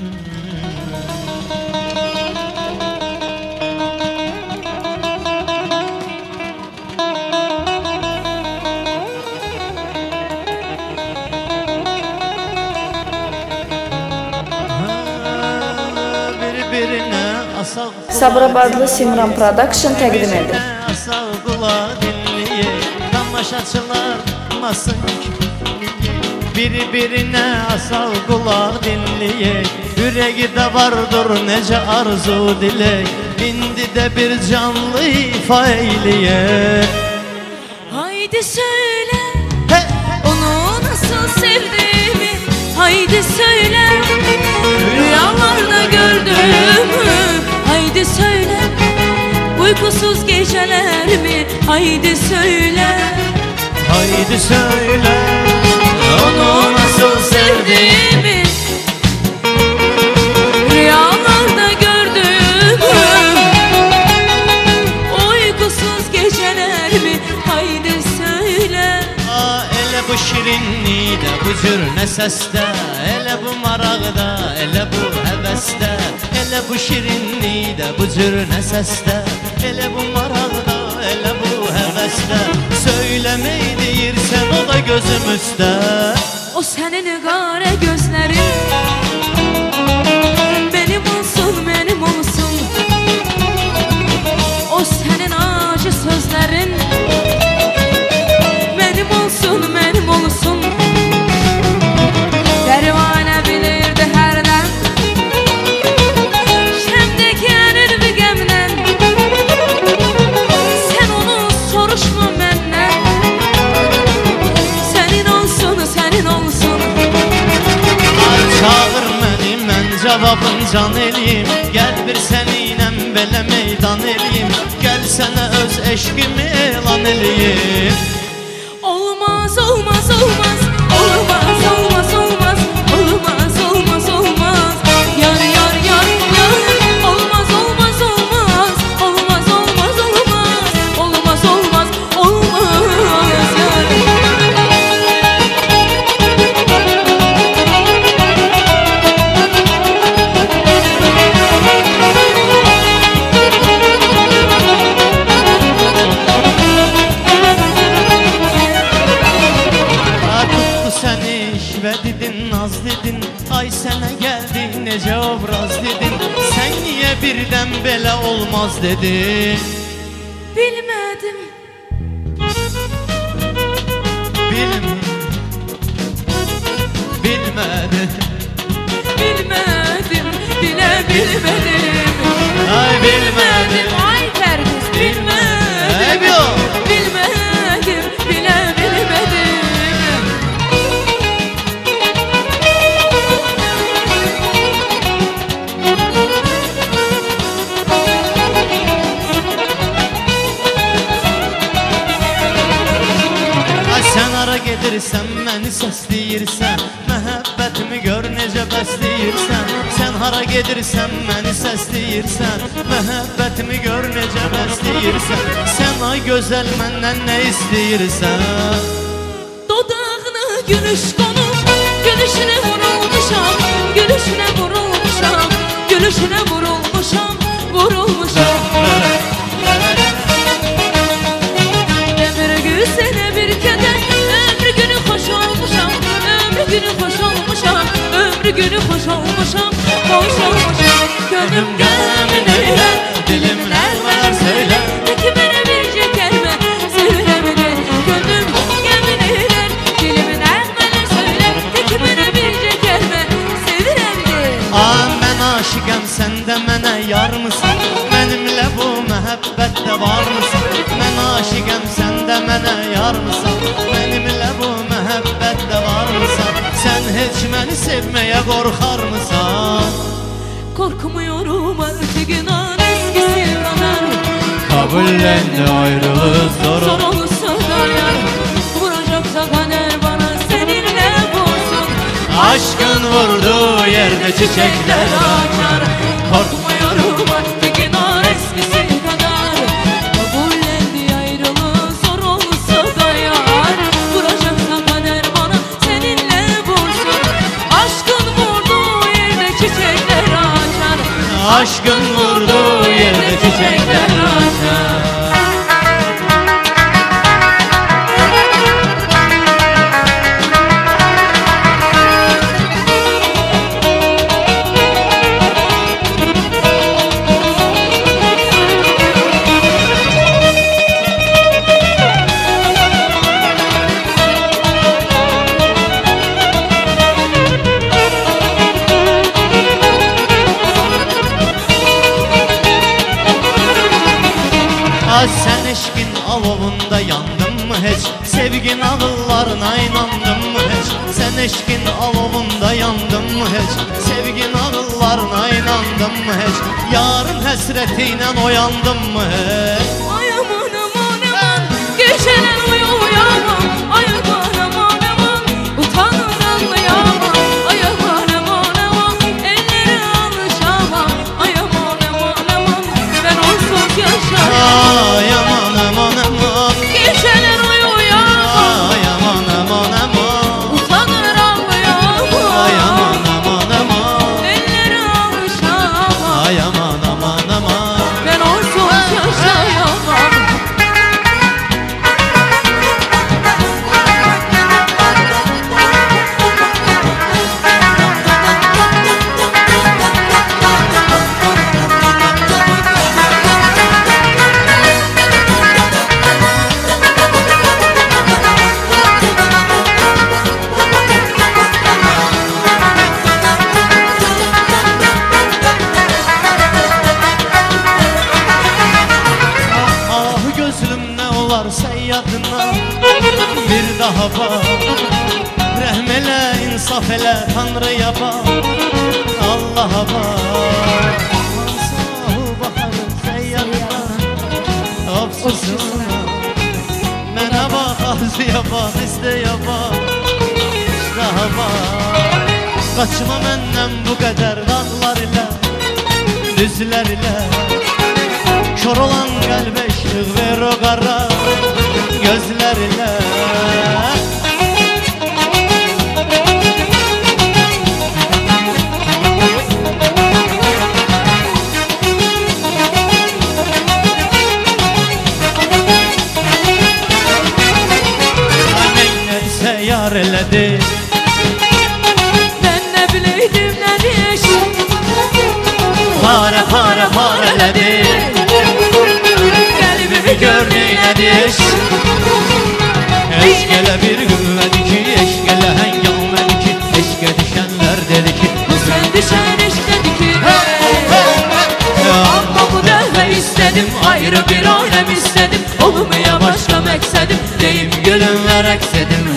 Sabirabadlı Simran Production təqdim edir. Tamaşaçılar masın bir-birine asal qulaq dinləyək. Ürəgidə vardır necə arzu dilək. İndi də bir canlı ifa eyləyək. Haydi söyle onu nasıl sevdiğimi. Haydi söyle rüyalarda gördüğümü. Haydi söyle uykusuz gecelerimi. Haydi söyle. Haydi söyle onu nasıl sevdiğimi. Rüyalarda gördüğümü. Uykusuz gecelerimi. Haydi söyle. Elə bu şirinlikdə, bu cür nəsəsdə, elə bu maraqda, elə bu həvəsdə. Elə bu şirinlikdə, bu cür nəsəsdə, elə bu maraqda, elə bu həvəsdə. Söyləmək deyirsən o da gözümüzdə. O sənin qara gözlərin benim olsun, mənim olsun. O sənin acı sözlərin benim olsun, mənim olsun. Pərvanə bilirdi hərdən şəmdəki ənir bir qəmdən. Sən onu soruşma məndən. Sənin olsun, sənin olsun. Çağır məni, mən cavabın can eləyim. Gəl bir səninəm belə meydan eləyim. Gəl sənə öz eşqimi elan eləyim. Olmaz, olmaz, olmaz. Olmaz, olmaz, olmaz. Olmaz, olmaz, olmaz. Yar, yar, yar, yar. Olmaz, olmaz, olmaz. Olmaz, olmaz, olmaz. Olmaz, olmaz, olmaz. Yar. Dedin, naz dedin, ay sənə gəldi necə obraz dedin. Sən niyə birdən belə olmaz dedin? Bilmədim. Bilmədim. Bilmədim, bilə bilmədim. Ay bilmədim. Ay Fərquz, bilmədim. Bilmədim, bilə bilmədim. Gedirsən, məni səsləyirsən, məhəbbətimi gör necə bəsləyirsən. Sən hara gedirsən, məni səsləyirsən, məhəbbətimi gör necə bəsləyirsən. Sən ay gözəl məndən nə istəyirsən? Dodağına gülüş qonub, gülüşünə vurulmuşam. Gülüşünə vurulmuşam, gülüşünə vurulmuşam, vurulmuşam. Demir güzələ bir kədər. Ömrü günü xoş olmuşam, ömrü günü xoş olmuşam, xoş olmuşam. Gönlüm qəmin eylər, dilim nəğmələr söylər. Peki mənə bircə kəlmə söyləmədin. Gönlüm qəmin eylər, dilim nəğmələr söylər. Peki mənə bircə kəlmə sevirəmdin. Mən aşiqəm, sən də mənə yar mısın? Mənimlə bu məhəbbətdə var mısın? Mən aşiqəm, sən də mənə yar mısın? Mənimlə bu məhəbbətdə var mısın? Sən heç məni sevməyə qorxar mısan? Korkmuyorum artık inan, eskisi kadar. Kabullendi ayrılık zor olsa da yar. Vuracaksa kader bana seninle bulsun. Aşkın vurduğu yerde çiçekler açar. Korkmuyorum artık inan, eskisi kadar. Kabullendi ayrılık zor olsa da yar. Vuracaksa kader bana seninle bulsun. Aşkın vurduğu yerde çiçek Aşkın vurdu yerde çiçekler açar. Sen eşkin alovunda yandın mı hiç? Sevgin ağıllarına inandın mı hiç? Sen eşkin alovunda yandın mı hiç? Sevgin ağıllarına inandın mı hiç? Yarın həsretiyle oyandın mı hiç? Ay aman aman aman, gecelen uyuyamam. Ay aman aman aman, utanır anlayamam. Ay aman aman aman, ellere alışamam. Ay aman aman aman, ben onsuz yaşayamam. Ay aman aman aman, Geceler uyuyamam. ay aman aman aman, Utanır ağlayamam. ay aman aman aman, Ellere alışamam. ay aman aman aman. Ben onsuz yaşayamam. Ah gözlüm ne olar seyyadına, bir daha bak. Rəhm elə, insaf elə, Tanrıya bak. Allah'a bak. Hansahı baxarım seyyadına, afsusuna. Mənə bax, arzuya bax, istəyə bax, iştaha bax. Qaçma məndən bu qədər dağlar ilə, düzlər ilə. Kör olan qəlbə işıq ver o qara gözlər ilə. Neyləsə yar elədi, Ben ne bileydim ne diş. pare pare pare elədi. Kalbimi Gör neylədir. Eşq elə bir qüvvədir ki, eşq elə həngamədir ki, eşqə düşənlər dedi ki, bu sen düşen işledi ki. Amma Ama bu dövme istedim, ayrı bir alem istedim. Olmaya başka meksedim, deyim gülüm gülüm və rəqs edim.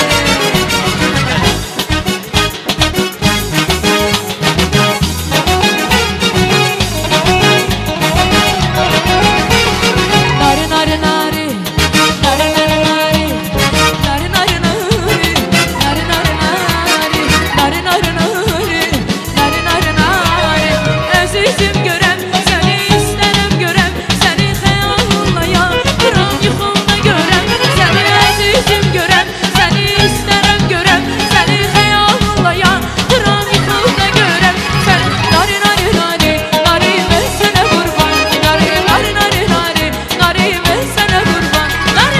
nari nari nari, nari nari nari, nari nari nari, nari nari nari, nari nari nari, nari nari nari. Azizim görem, seni isterim görem, seni hayalımla yandıran yıkımda görem. Seni azizim görem, seni isterim görem, seni hayalımla yandıran yıkımda görem. Seni nari nari nari, nari ben sana kurban, nari nari nari nari, nari ben sana kurban, nari.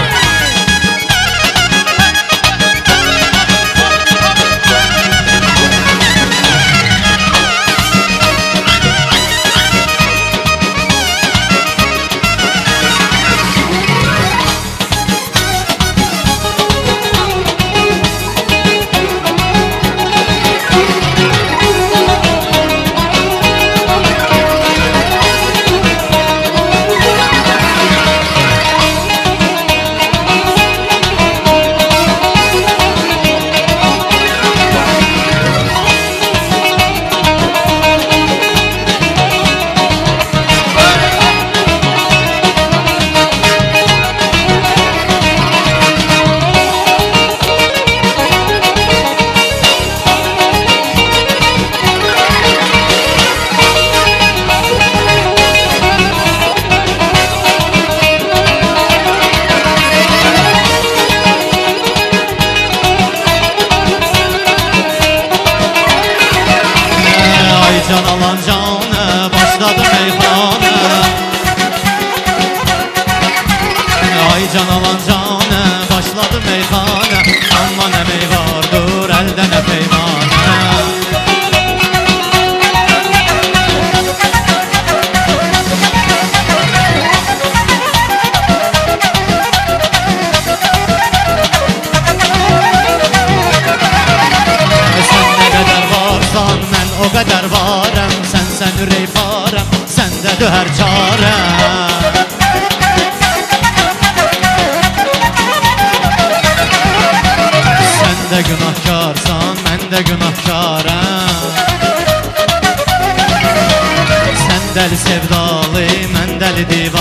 Can alan canı başta başladı meyxana. Ay can alan canı başladı meyxana. Amma nə mey vardır əldə nə peymana. Sen nə qədər varsan mən o qədər varım. Sən ürək parəm, səndədir hər çarəm. Sən də günahkarsan, mən də günahkarəm. Sən dəli sevdalı, mən dəli divan.